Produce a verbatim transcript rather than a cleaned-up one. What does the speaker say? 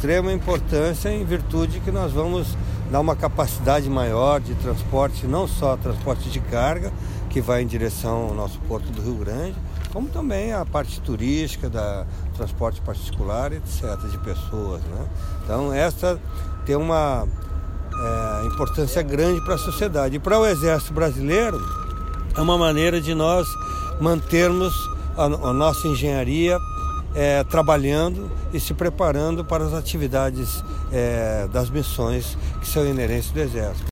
extrema importância em virtude que nós vamos dar uma capacidade maior de transporte, não só transporte de carga, que vai em direção ao nosso Porto do Rio Grande, como também a parte turística, da transporte particular, etcétera, de pessoas, né? Então, essa tem uma é, importância grande para a sociedade. E para o Exército Brasileiro, é uma maneira de nós mantermos a, a nossa engenharia é, trabalhando e se preparando para as atividades é, das missões que são inerentes do Exército.